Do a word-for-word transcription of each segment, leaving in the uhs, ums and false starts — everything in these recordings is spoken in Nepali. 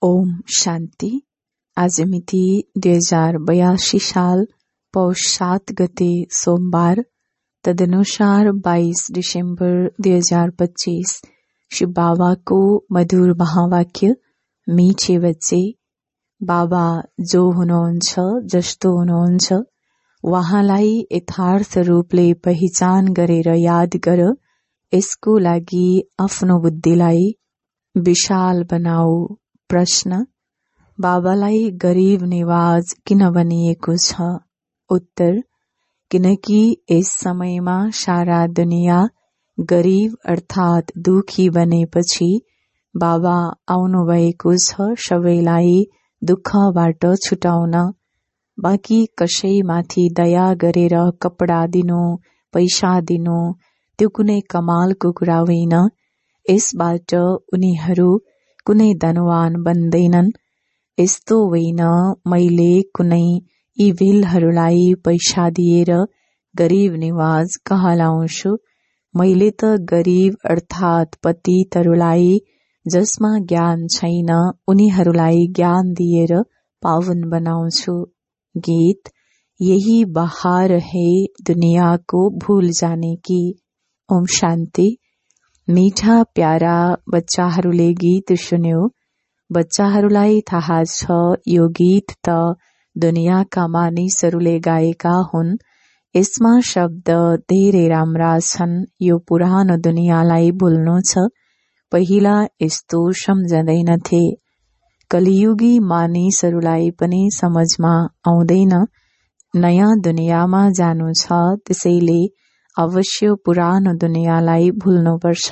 ओम शान्ति। आज मिति दुई हजार बयासी साल पौष सात गते सोमबार, तदनुसार बाईस दिसंबर दुई हजार पच्चीस। शिव बाबा को मधुर महावाक्य, मीठे बच्चे। बाबा जो हुनुहुन्छ, जस्तो हुनुहुन्छ, वहाँलाई यथार्थ रूपले पहिचान गरेर याद गर। यसको लागि आफ्नो बुद्धिलाई विशाल बनाऊ। प्रश्न: बाबालाई गरीब निवाज किन भनिएको छ? उत्तर: किनकि यस समयमा सारा दुनिया गरीब अर्थात दुखी बनेपछि बाबा आउनु भएको छ सबैलाई दुःखबाट छुटाउन। बाँकी कसैमाथि दया गरेर कपडा दिनु, पैसा दिनु त्यो कुनै कमालको कुरा होइन। यसबाट उनीहरू कुनै धनवान बन्दैनन्। यस्तो होइन मैले कुनै इभिलहरूलाई पैसा दिएर गरीब निवाज कहलाउँछु। मैले त गरीब अर्थात पतितहरूलाई जसमा ज्ञान छैन उनीहरूलाई ज्ञान दिएर पावन बनाउँछु। गीत: यही बहार है दुनिया को भूल जाने की। ओम शान्ति। मीठा प्यारा बच्चाहरूले गीत सुन्यो। बच्चाहरूलाई थाहा छ यो गीत त दुनियाका मानिसहरूले गाएका हुन्। यसमा शब्द धेरै राम्रा छन्। यो पुरानो दुनियालाई भुल्नु छ। पहिला यस्तो सम्झँदैनथे। कलियुगी मानिसहरूलाई पनि समझमा आउँदैन। नयाँ दुनियाँमा जानु छ, त्यसैले अवश्य पुरानो दुनियाँलाई भुल्नुपर्छ।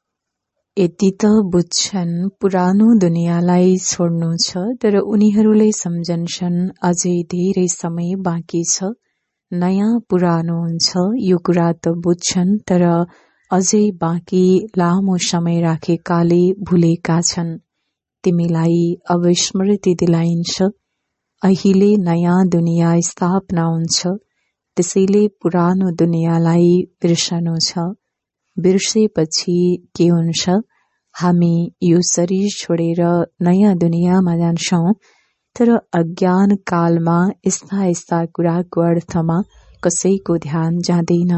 यति त बुझ्छन् पुरानो दुनियाँलाई छोड्नु छ, तर उनीहरूले सम्झन्छन् अझै धेरै समय बाँकी छ। नयाँ पुरानो हुन्छ यो कुरा त बुझ्छन्, तर अझै बाँकी लामो समय राखेकाले भुलेका छन्। तिमीलाई अब स्मृति दिलाइन्छ। अहिले नयाँ दुनिया स्थापना हुन्छ, त्यसैले पुरानो दुनियाँलाई बिर्सनु छ। बिर्सेपछि के हुन्छ? हामी यो शरीर छोडेर नयाँ दुनियाँमा जान्छौं, तर अज्ञान कालमा यस्ता यस्ता कुराको अर्थमा कसैको ध्यान जाँदैन।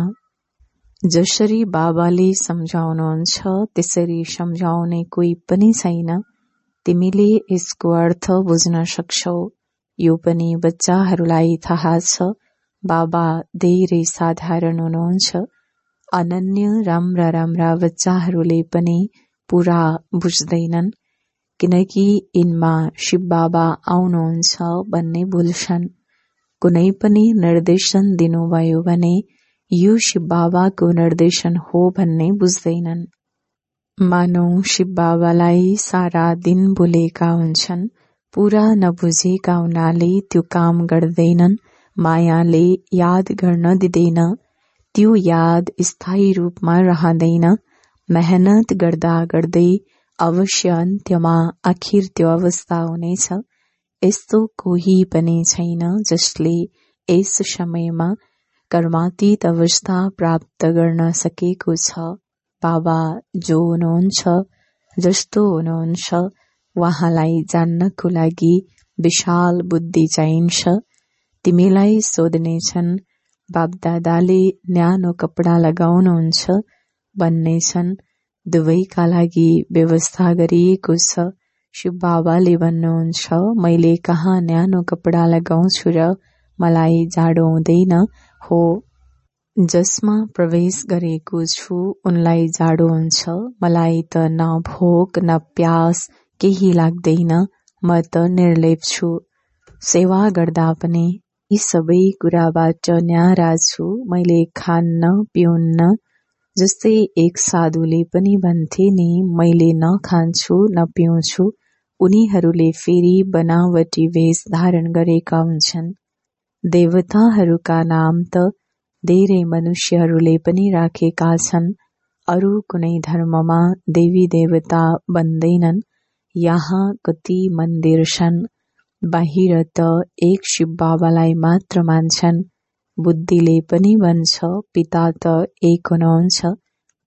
जसरी बाबाले सम्झाउनुहुन्छ त्यसरी सम्झाउने कोही पनि छैन। तिमीले यसको अर्थ बुझ्न सक्छौ। यो पनि बच्चाहरूलाई थाहा छ। बाबा धेरै साधारण हुनुहुन्छ। अनन्य राम्रा राम्रा बच्चाहरूले पनि पूरा बुझ्दैनन्, किनकि यिनमा शिव बाबा आउनुहुन्छ भन्ने भुल्छन्। कुनै पनि निर्देशन दिनुभयो भने यो शिव बाबाको निर्देशन हो भन्ने बुझ्दैनन्। मानौ शिव बाबालाई सारा दिन भुलेका हुन्छन्। पूरा नबुझेका हुनाले त्यो काम गर्दैनन्। मायाले याद गर्न दिँदैन। त्यो याद स्थायी रूपमा रहँदैन। मेहनत गर्दा गर्दै अवश्य अन्त्यमा आखिर त्यो अवस्था हुनेछ। यस्तो कोही पनि छैन जसले यस समयमा कर्मातीत अवस्था प्राप्त गर्न सकेको छ। बाबा जो हुनुहुन्छ, जस्तो हुनुहुन्छ, वहाँलाई जान्नको लागि विशाल बुद्धि चाहिन्छ। तिमीलाई सोध्नेछन् बाबदादाले न्यानो कपडा लगाउनुहुन्छ भन्नेछन्। दुवैका लागि व्यवस्था गरिएको छ। शिव बाबाले भन्नुहुन्छ मैले कहाँ न्यानो कपडा लगाउँछु र मलाई जाडो हुँदैन हो। जसमा प्रवेश गरेको छु उनलाई जाडो हुन्छ। मलाई त न भोक न प्यास केही लाग्दैन। म त निर्लेप छु। सेवा गर्दा पनि यी सबै कुराबाट न्यारा छु। मैले खान्न पिउन्न। जस्तै एक साधुले पनि भन्थे नि मैले न खान्छु न पिउँछु। उनीहरूले फेरि बनावटी वेश धारण गरेका हुन्छन्। देवताहरूका नाम त धेरै मनुष्यहरूले पनि राखेका छन्। अरू कुनै धर्ममा देवी देवता बन्दैनन्। यहाँ कति मन्दिर छन्। बाहिर त एक शिव बाबालाई मात्र मान्छन्। बुद्धिले पनि भन्छ पिता त एक हुनुहुन्छ।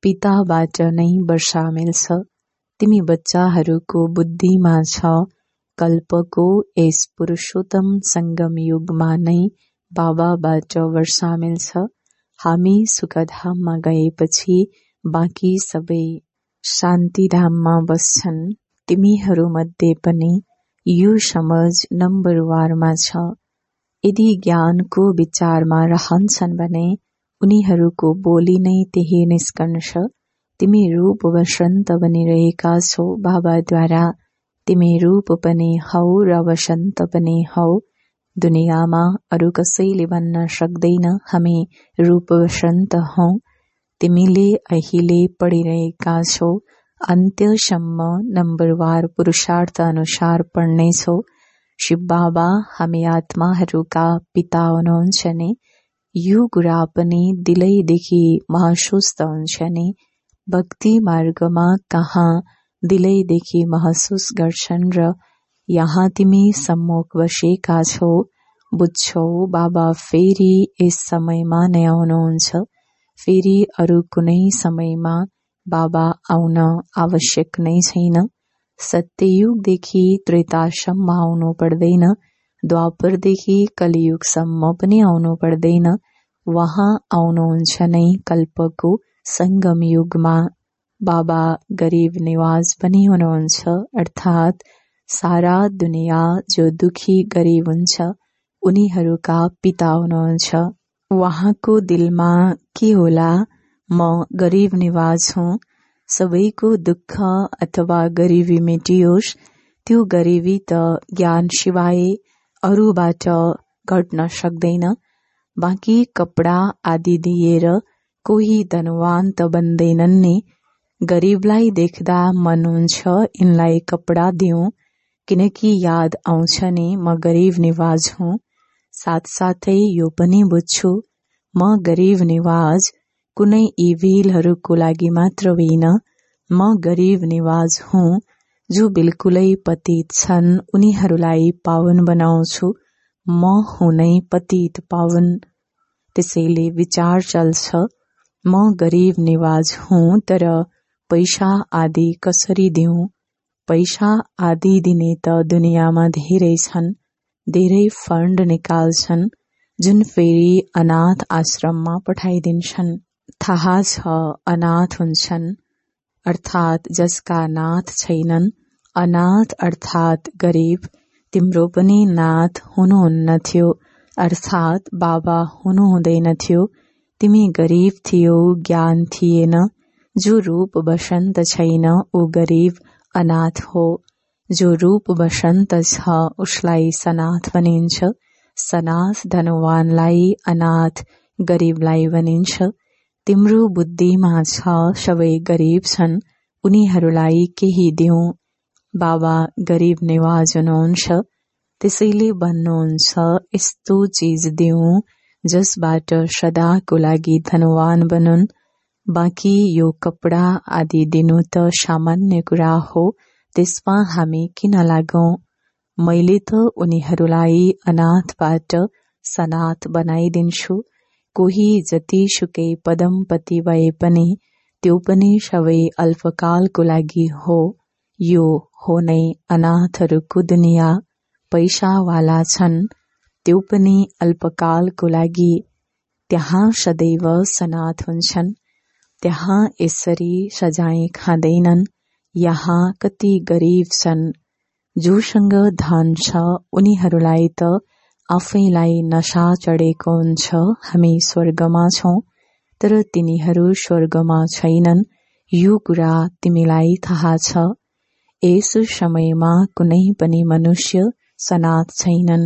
पिताबाट नै वर्षा मिल्छ। तिमी बच्चाहरूको बुद्धिमा छ। कल्पको यस पुरुषोत्तम संगम युगमा नै बाबाबाट वर्षा मिल्छ। हामी सुखधाममा गएपछि बाँकी सबै शान्तिधाममा बस्छन्। तिमीहरूमध्ये पनि यो समझ नम्बरवारमा छ। यदि ज्ञानको विचारमा रहन्छन् भने उनीहरूको बोली नै त्यही निस्कन्छ। तिमी रूप वसन्त बनिरहेका छौ बाबाद्वारा। तिमी रूप पनि हौ र वसन्त पनि हौ। दुनियाँमा अरू कसैले भन्न सक्दैन हामी रूप वसन्त हौ। तिमीले अहिले पढिरहेका छौ, अन्त्यसम्म नम्बरवार पुरुषार्थ अनुसार पढ्नेछौ। शिव बाबा हामी आत्माहरूका पिता हुनुहुन्छ नि। यो कुरा पनि दिलैदेखि महसुस त हुन्छ नि। भक्ति मार्गमा कहाँ दिलैदेखि महसुस गर्छन् र यहाँ तिमी सम्मुख बसेका छौ, बुझ्छौ बाबा फेरि यस समयमा नै आउनुहुन्छ। फेरि अरू कुनै समयमा बाबा आउन आवश्यक नै छैन। सत्ययुगदेखि त्रेतासम्म आउनु पर्दैन, द्वापरदेखि कलियुगसम्म पनि आउनु पर्दैन। वहाँ आउनुहुन्छ नै कल्पको संगम युगमा। बाबा गरीब निवाज पनि हुनुहुन्छ, अर्थात सारा दुनियाँ जो दुखी गरीब हुन्छ उनीहरूका पिता हुनुहुन्छ। वहाँको दिलमा के होला, म गरीब निवाज हुँ, सबैको दुःख अथवा गरिबी मेटियोस्। त्यो गरिबी त ज्ञान सिवाय अरूबाट घट्न सक्दैन। बाँकी कपडा आदि दिएर कोही धनवान त बन्दैनन् नि। गरीबलाई देख्दा मन हुन्छ यिनलाई कपडा दिउँ, किनकि याद आउँछ नि म गरीब निवाज हुँ। साथसाथै यो पनि बुझ्छु म गरीब निवाज कुनै इभिलहरूको लागि मात्र होइन, म गरीब निवाज हुँ जो बिल्कुलै पतित छन् उनीहरूलाई पावन बनाउँछु। म हुनै पतित पावन। त्यसैले विचार चल्छ म गरीब निवाज हुँ, तर पैसा आदि कसरी दिउँ। पैसा आदि दिने त दुनियाँमा धेरै छन्। धेरै फण्ड निकाल्छन् जुन फेरि अनाथ आश्रममा पठाइदिन्छन्। थाहा छ अनाथ हुन्छन्, अर्थात जसका नाथ छैनन्। अनाथ अर्थात गरीब। तिम्रो पनि नाथ हुनुहुन्न थियो, अर्थात बाबा हुनुहुँदैन थियो। तिमी गरीब थियौ, ज्ञान थिएन। जो रूप वसन्त छैन ऊ गरीब अनाथ हो। जो रूप वसन्त छ उसलाई सनाथ भनिन्छ। सनाथ धनवानलाई, अनाथ गरीबलाई भनिन्छ। तिम्रो बुद्धिमा छ सबै गरीब छन्, उनीहरूलाई केही दिउँ। बाबा गरीब निवाज हुनुहुन्छ, त्यसैले भन्नुहुन्छ यस्तो चीज दिउँ जसबाट सदाको लागि धनवान बनुन्। बाँकी यो कपडा आदि दिनु त सामान्य कुरा हो, त्यसमा हामी किन लागौं। मैले त उनीहरूलाई अनाथबाट सनाथ बनाइदिन्छु। कोही जतिसुकै पदमपति भए पनि त्यो पनि सबै अल्पकालको लागि हो। यो हो नै अनाथहरूको दुनियाँ। पैसावाला छन् त्यो पनि अल्पकालको लागि। त्यहाँ सदैव सनाथ हुन्छन्। त्यहाँ यसरी सजाय खाँदैनन्। यहाँ कति गरीब छन्। जोसँग धन छ उनीहरूलाई त आफैलाई नशा चढेको हुन्छ हामी स्वर्गमा छौं, तर तिनीहरू स्वर्गमा छैनन्। यो कुरा तिमीलाई थाहा छ। यस समयमा कुनै पनि मनुष्य सनाथ छैनन्,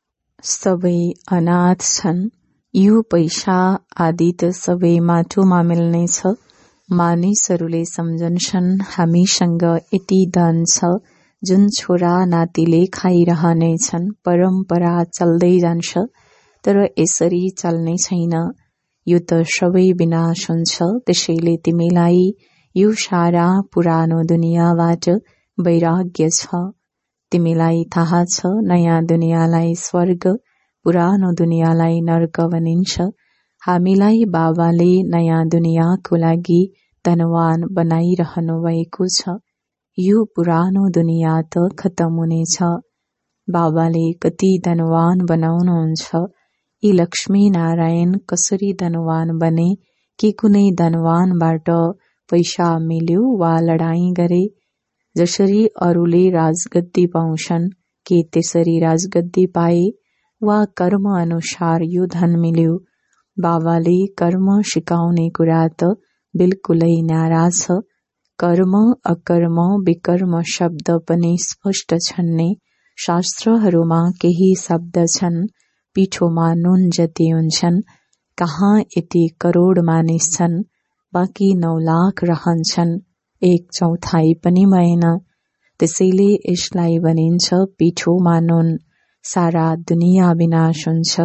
सबै अनाथ छन्। यो पैसा आदि त सबै माटोमा मिल्नेछ। मानिसहरूले सम्झन्छन् हामीसँग यति धन छ जुन छोरा नातिले खाइरहनेछन्, परम्परा चल्दै जान्छ। तर यसरी चल्ने छैन, यो त सबै विनाश हुन्छ। त्यसैले तिमीलाई यो सारा पुरानो दुनियाँबाट वैराग्य छ। तिमीलाई थाहा छ नयाँ दुनियाँलाई स्वर्ग, पुरानो दुनियाँलाई नर्क भनिन्छ। हामीलाई बाबाले नयाँ दुनियाँको लागि धनवान बनाइरहनु भएको छ। यो पुरानो दुनियाँ त खतम हुनेछ। बाबाले कति धनवान बनाउनुहुन्छ। यी लक्ष्मी नारायण कसरी धनवान बने? कि कुनै धनवानबाट पैसा मिल्यो वा लडाईं गरे? जसरी अरूले राजगद्दी पाउँछन् के त्यसरी राजगद्दी पाए? वा कर्म अनुसार यो धन मिल्यो? बाबाले कर्म सिकाउने कुरा त बिल्कुलै न्यारा छ। कर्म अकर्म विकर्म शब्द पनि स्पष्ट छन् नि। शास्त्रहरूमा केही शब्द छन् पिठोमा नुन जति हुन्छन्। कहाँ यति करोड मानिस छन्, बाँकी नौ लाख रहन्छन्, एक चौथाई पनि भएन। त्यसैले यसलाई भनिन्छ पिठोमा नुन। सारा दुनिया विनाश हुन्छ।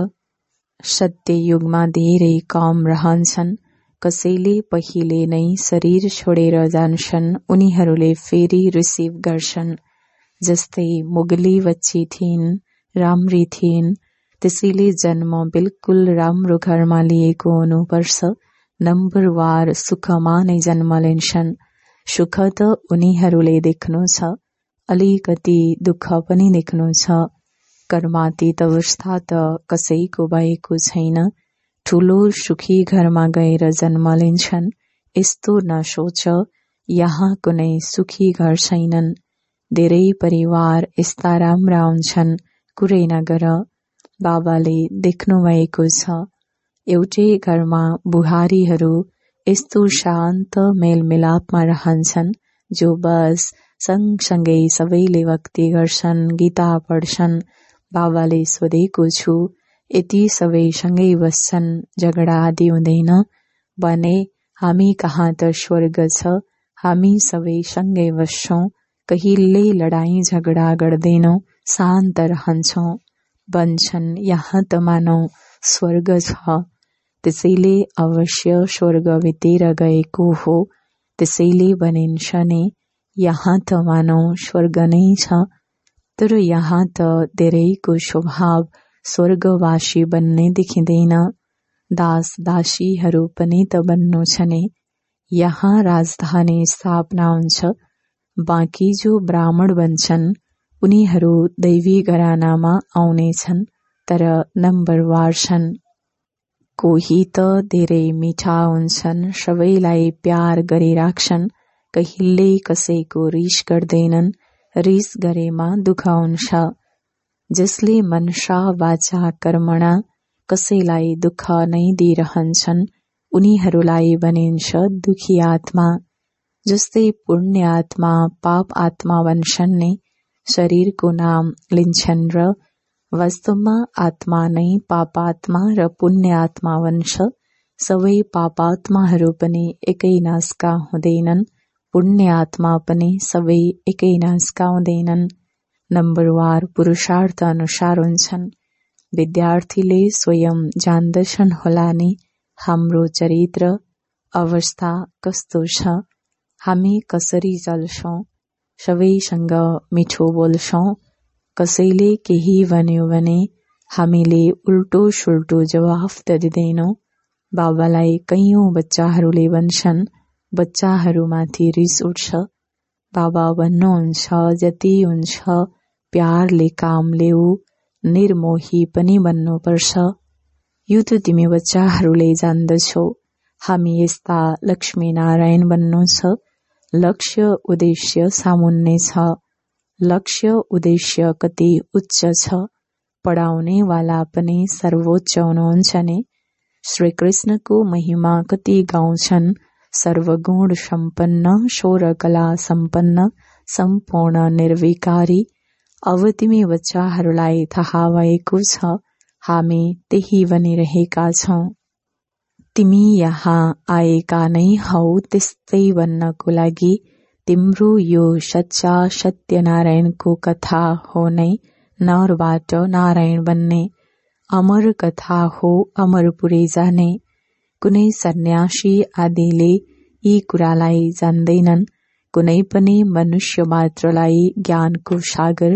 सत्य युगमा धेरै कम रहन्छन्। कसैले पहिले नै शरीर छोडेर जान्छन्, उनीहरूले फेरि रिसिभ गर्छन्। जस्तै मुगली बच्ची थिइन्, राम्री थिइन्, त्यसैले जन्म बिल्कुल राम्रो घरमा लिएको हुनुपर्छ। नम्बरवार सुखमा नै जन्म लिन्छन्। सुख त उनीहरूले देख्नु छ, अलिकति दुःख पनि देख्नु छ। कर्मातीत अवस्था त कसैको भएको छैन। ठूलो सुखी घरमा गएर जन्म लिन्छन्। यस्तो नसोच, यहाँ कुनै सुखी घर छैनन्। धेरै परिवार यस्ता राम्रा हुन्छन्, कुरै नगर। बाबाले देख्नु भएको छ एउटै घरमा बुहारीहरू यस्तो शान्त मेलमिलापमा रहन्छन्, जो बस सँगसँगै सबैले भक्ति गर्छन्, गीता पढ्छन्। बाबाले सोधेको छु, यति सबै सँगै बस्छन्, झगडा आदि हुँदैन भने हामी कहाँ त स्वर्ग छ। हामी सबै सँगै बस्छौं, कहिल्यै लडाईं झगडा गर्दैनौं, शान्त रहन्छौं। भन्छन् यहाँ त मानौ स्वर्ग छ। त्यसैले अवश्य स्वर्ग भित्र गएको हो। त्यसैले भनिन्छ नि यहाँ त मानौ स्वर्ग नै छ। तर यहाँ त धेरैको स्वभाव स्वर्गवासी बन्ने देखिँदैन। दास दासीहरू पनि त बन्नु छ नि। यहाँ राजधानी स्थापना हुन्छ। बाँकी जो ब्राह्मण बन्छन् उनीहरू दैवी घरानामा आउनेछन्, तर नम्बरवार छन्। कोही त धेरै मिठा हुन्छन्, सबैलाई प्यार गरिराख्छन्, कहिल्यै कसैको रिस गर्दैनन्। रिस गरेमा दुःख हुन्छ। जसले मनसा वाचा कर्मणा कसैलाई दुःख नै दिइरहन्छन्, उनीहरूलाई भनिन्छ दुखी आत्मा। जस्तै पुण्य आत्मा पाप आत्मा भन्छन् नि। शरीरको नाम लिन्छन् र वास्तवमा आत्मा नै पापात्मा र पुण्य आत्मा भन्छ। सबै पापात्माहरू पनि एकै नासका हुँदैनन्, पुण्य आत्मा पनि सबै एकै नासका हुँदैनन्। नम्बरवार पुरुषार्थ अनुसार हुन्छन्। विद्यार्थीले स्वयं जान्दछन् होला नि हाम्रो चरित्र अवस्था कस्तो छ। हामी कसरी चल्छौं, सबैसँग मिठो बोल्छौं। कसैले केही भन्यो भने हामीले उल्टो सुल्टो जवाफ त दिँदैनौं। बाबालाई कैयौं बच्चाहरूले भन्छन् बच्चाहरूमाथि रिस उठ्छ। बाबा भन्नुहुन्छ जति हुन्छ प्यारले काम ल्याऊ, निर्मोही पनि बन्नुपर्छ। यो त तिमी बच्चाहरूले जान्दछौ। हामी यस्ता लक्ष्मी नारायण बन्नु छ। लक्ष्य उद्देश्य सामुन्ने छ। लक्ष्य उद्देश्य कति उच्च छ। पढाउने वाला पनि सर्वोच्च हुनुहुन्छ नि। श्रीकृष्णको महिमा कति गाउँछन्। सर्वगुण सम्पन्न, शौर्य कला सम्पन्न, सम्पूर्ण निर्विकारी। अब तिमी बच्चाहरूलाई थाहा भएको छ, हामी त्यही भनिरहेका छौं। तिमी यहाँ आएका नै हौ त्यस्तै भन्नको लागि। तिम्रो यो सच्चा सत्यनारायणको कथा हो नै नरबाट नारायण बन्ने। अमर कथा हो अमरपुरै जाने। कुनै सन्यासी आदिले यी कुरालाई जान्दैनन्। कुनै पनि मनुष्य मात्रलाई ज्ञानको सागर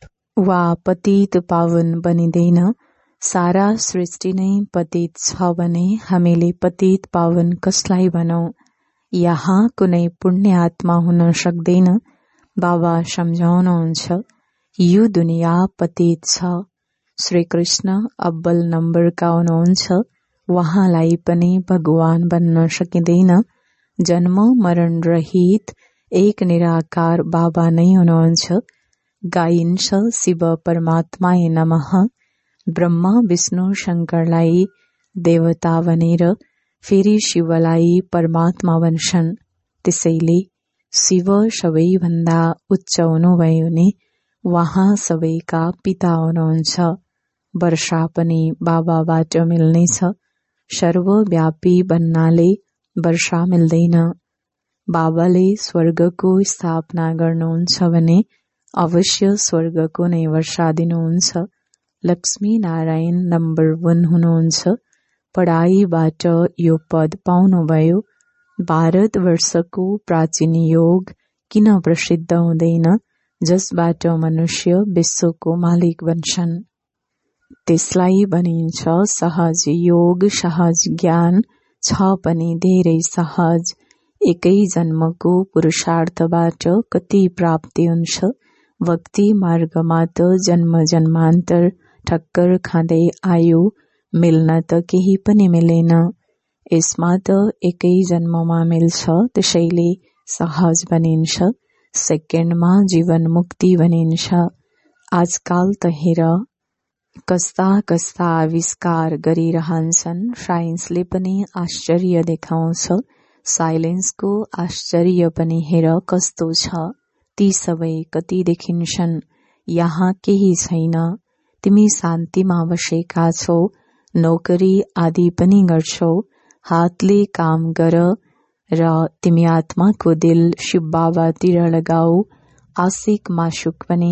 वा पतित पावन बनिँदैन। सारा सृष्टि नै पतित छ भने हामीले पतित पावन कसलाई भनौं। यहाँ कुनै पुण्य आत्मा हुन सक्दैन। बाबा सम्झाउनुहुन्छ यो दुनिया पतित छ। श्री कृष्ण अब्बल नम्बरका हुनुहुन्छ। उहाँलाई पनि भगवान बन्न सकिँदैन। जन्म मरण रहित एक निराकार बाबा नै हुनुहुन्छ। गाइन्छ शिव परमात्माय नमः। ब्रह्मा विष्णु शङ्करलाई देवता भनेर फेरि शिवलाई परमात्मा भन्छन्। त्यसैले शिव सबैभन्दा उच्च हुनुभयो भने उहाँ सबैका पिता हुनुहुन्छ। वर्षा पनि बाबाबाट मिल्नेछ। सर्वव्यापी भन्नाले वर्षा मिल्दैन। बाबाले स्वर्गको स्थापना गर्नुहुन्छ भने अवश्य स्वर्गको नै वर्षा दिनुहुन्छ। लक्ष्मी नारायण नम्बर वन हुनुहुन्छ। पढाइबाट यो पद पाउनुभयो। भारतवर्षको प्राचीन योग किन प्रसिद्ध हुँदैन, जसबाट मनुष्य विश्वको मालिक बन्छन्? त्यसलाई भनिन्छ सहज योग। सहज ज्ञान छ पनि धेरै सहज। एकै जन्मको पुरुषार्थबाट कति प्राप्ति हुन्छ। भक्ति मार्गमा त जन्म जन्मान्तर ठक्कर खाँदै आयो, मिल्न त केही पनि मिलेन। यसमा त एकै जन्ममा मिल्छ, त्यसैले सहज भनिन्छ। सेकेन्डमा जीवन मुक्ति भनिन्छ। आजकाल त हेर कस्ता कस्ता आविष्कार गरिरहन्छन्। साइन्सले पनि आश्चर्य देखाउँछ। साइलेन्सको आश्चर्य पनि हेर कस्तो छ। ती सबै कति देखिन्छन्। यहाँ केही छैन। तिमी शान्तिमा बसेका छौ। नोकरी आदि पनि गर्छौ। हातले काम गर र तिमी आत्माको दिल शिव बाबातिर लगाऊ। आशिक मासुक पनि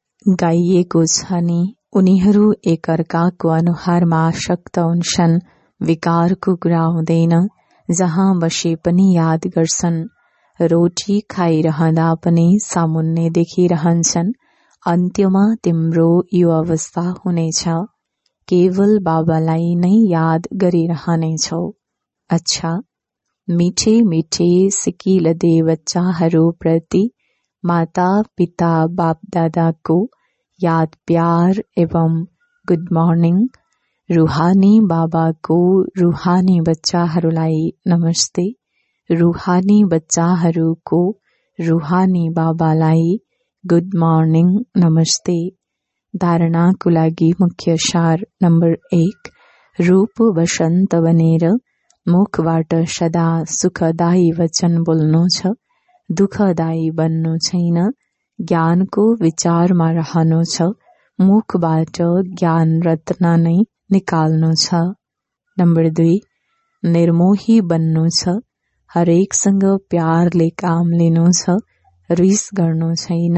गाइएको छ नि। उनीहरू एकअर्काको अनुहारमा आसक्त हुन्छन्। विकारको कुरा हुँदैन। जहाँ बसे पनि याद गर्छन्। रोटी खाइरहँदा पनि सामुन्ने देखिरहन्छन्। अन्त्यमा तिम्रो यो अवस्था हुनेछ। केवल बाबालाई नै याद गरिरहनेछौ। अच्छा, मिठे मिठे सिकिलदे बच्चाहरू प्रति माता पिता बाप दादाको याद प्यार एवं गुड मर्निङ। रूहानी बाबाको रूहानी बच्चाहरूलाई नमस्ते। रूहानी बच्चाहरूको रूहानी बाबालाई गुड मर्निङ नमस्ते। धारणाको लागि मुख्य सार नम्बर एक, रूप वसन्त बनेर मुखबाट सदा सुखदायी वचन बोल्नु छ। दुःखदायी बन्नु छैन। ज्ञानको विचारमा रहनु छ। मुखबाट ज्ञान रत्न नै निकाल्नु छ। नम्बर दुई, निर्मोही बन्नु छ। हरेकसँग प्यारले काम लिनु छ। रिस गर्नु छैन।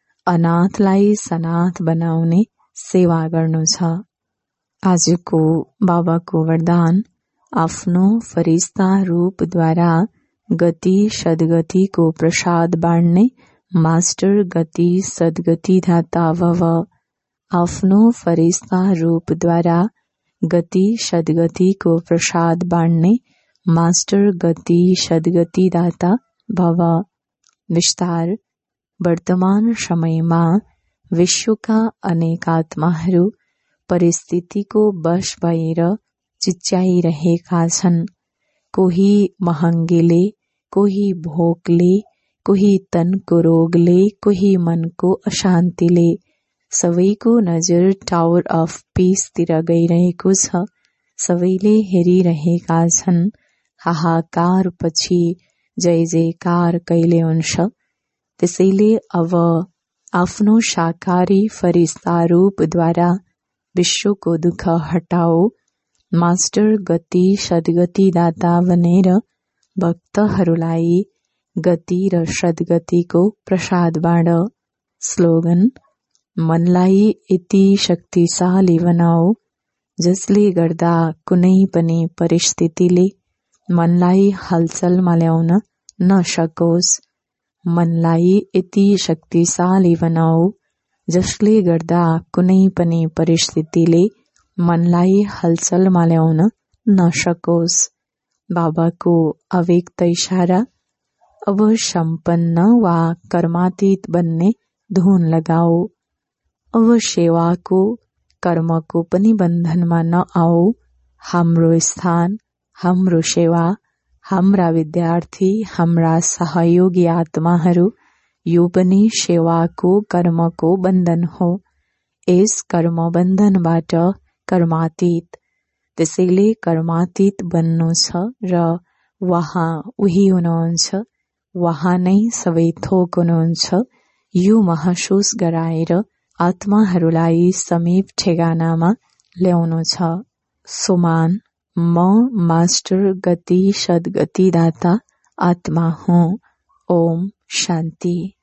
अनाथलाई सनाथ बनाउने सेवा गर्नु छ। आजको बाबाको वरदान, आफ्नो फरिस्ता रूपद्वारा गति सद्गतिको प्रसाद बाँड्ने मास्टर गति सद्गति दाता भव। आफ्नो फरिस्ता रूपद्वारा गति सद्गतिको प्रसाद बाँड्ने मास्टर गति सद्गति दाता भव। विस्तार, वर्तमान समयमा विश्वका अनेक आत्माहरू परिस्थितिको वश भएर चिच्याइरहेका छन्। कोही महँगीले, कोही भोकले, कोही तनको रोगले, कोही मनको अशान्तिले। सबैको नजर टावर अफ पीसतिर गइरहेको छ। सबैले हेरिरहेका छन्। हाहाकार पछि जय जयकार कहिले हुन्छ? त्यसैले अब आफ्नो साकारी फरिस्ता रूपद्वारा विश्वको दुःख हटाओ। मास्टर गति सद्गति दाता बनेर भक्तहरूलाई गति र सद्गतिको प्रसाद बाँड। स्लोगन, मनलाई यति शक्तिशाली बनाऊ जसले गर्दा कुनै पनि परिस्थितिले मनलाई हलचलमा ल्याउन नसकोस्। मनलाई यति शक्तिशाली बनाऊ जसले गर्दा कुनै पनि परिस्थितिले मनलाई हलचलमा ल्याउन नसकोस्। बाबाको अव्यक्त इशारा। अब सम्पन्न वा कर्मातीत बन्ने धुन लगाऊ। अब सेवाको कर्मको पनि बन्धनमा नआऊ। हाम्रो स्थान, हाम्रो सेवा, हाम्रा विद्यार्थी, हाम्रा सहयोगी आत्माहरू, यो पनि सेवाको कर्मको बन्धन हो। यस कर्म बन्धनबाट कर्मातीत, त्यसैले कर्मातीत बन्नु छ र वहाँ उही हुनुहुन्छ, वहाँ नै सबै थोक हुनुहुन्छ। यो महसुस गराएर आत्माहरूलाई समीप ठेगानामा ल्याउनु छ। सुमान, म मास्टर गति सद्गतिदाता आत्मा हुँ। ओम शान्ति।